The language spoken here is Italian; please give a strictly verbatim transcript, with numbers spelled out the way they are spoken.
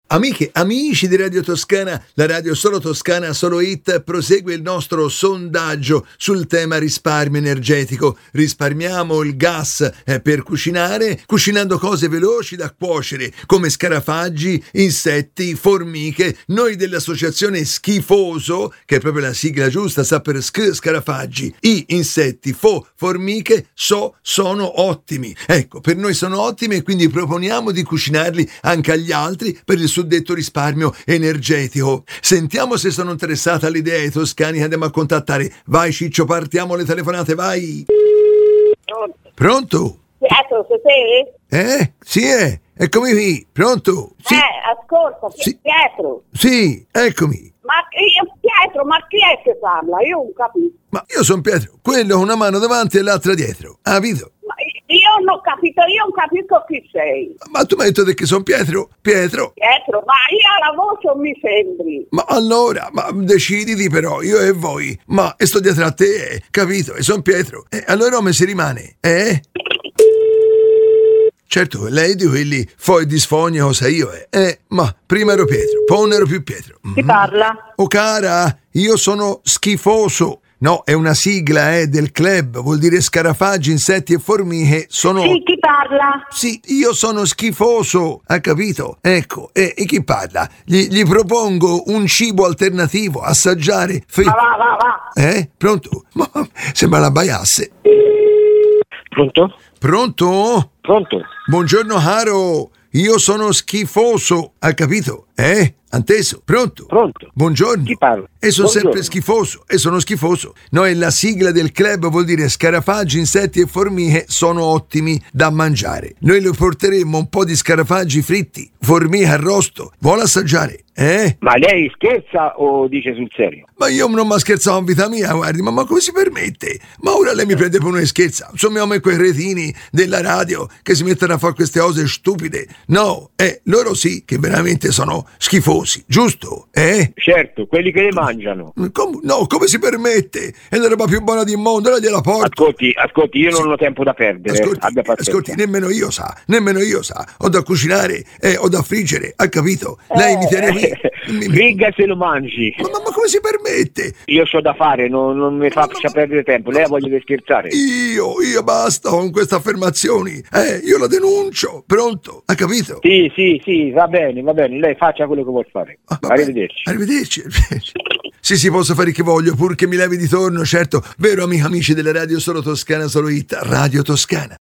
Amiche, amici di Radio Toscana, la radio solo toscana, solo hit, prosegue il nostro sondaggio sul tema risparmio energetico. Risparmiamo il gas eh, per cucinare, cucinando cose veloci da cuocere, come scarafaggi, insetti, formiche. Noi dell'associazione Schifoso, che è proprio la sigla giusta, sta per sc- scarafaggi, i, insetti, fo, formiche, so, sono ottimi. Ecco, per noi sono ottimi e quindi proponiamo di cucinarli anche agli altri per il suddetto risparmio energetico. Sentiamo se sono interessata all'idea i toscani che andiamo a contattare. Vai Ciccio, partiamo le telefonate, vai. Pronto? Pronto? Pietro, sei te? Eh? Sì, è. Eccomi qui. Pronto? Sì. Eh, ascolta, Sì. Pietro. Sì, eccomi. Ma io, Pietro, ma chi è che parla? Io non capisco. Ma io sono Pietro, quello con una mano davanti e l'altra dietro. Ha capito? Ma io non ho capito, io non capisco chi sei. Ma tu mi hai detto che sono Pietro? Pietro? Pietro, ma io alla voce non mi sembri. Ma allora, ma deciditi però, io e voi. Ma e sto dietro a te, eh, capito? E sono Pietro. E allora come si rimane? Eh? Certo, lei di quelli foi di sfogna cosa io è. Eh, ma prima ero Pietro, poi non ero più Pietro. Chi parla? Oh cara, io sono Schifoso. No, è una sigla, eh, del club, vuol dire scarafaggi, insetti e formiche sono... Sì, chi parla? Sì, io sono Schifoso, ha capito? Ecco, e, e chi parla? Gli, gli propongo un cibo alternativo, assaggiare... Fe- Va, va, va, va. Eh? Pronto? Ma sembra la baiasse. Pronto? Pronto? Pronto? Buongiorno caro, io sono Schifoso, ha capito? Eh? Anteso? Pronto? Pronto? Buongiorno. Chi parla? E sono Buongiorno. sempre schifoso, e sono schifoso. No, e la sigla del club vuol dire scarafaggi, insetti e formiche sono ottimi da mangiare. Noi le porteremo un po' di scarafaggi fritti, formiche arrosto. Vuole assaggiare? Eh? Ma lei scherza o dice sul serio? Ma io non mi scherzavo in vita mia, guardi, ma, ma come si permette? Ma ora lei mi prende per una scherza? Insomma, come quei cretini della radio che si mettono a fare queste cose stupide. No, eh, loro sì che veramente sono schifosi, giusto? Eh? Certo, quelli che le mangiano. Com- no, come si permette? È la roba più buona del mondo, ora gliela porto. Ascolti, ascolti, io non Sì. ho tempo da perdere. Ascolti, Abbia pazienza. ascolti, nemmeno io sa, nemmeno io sa. Ho da cucinare, eh, ho da friggere, ha capito? Lei mi tiene qui. Mi- mi- Frigga se lo mangi. Ma, ma, ma come si permette? Io c'ho da fare, non, non mi faccia perdere tempo. Lei ha voglia di scherzare? Io, io basta con queste affermazioni. Eh, io la denuncio. Pronto? Ha capito? Sì, sì, sì, va bene, va bene. Lei faccia quello che vuol fare. Ah, va bene. Arrivederci. Arrivederci. arrivederci. Sì, sì, posso fare che voglio, pur che mi levi di torno, certo. Vero, amici amici della radio solo toscana, solo hit, Radio Toscana.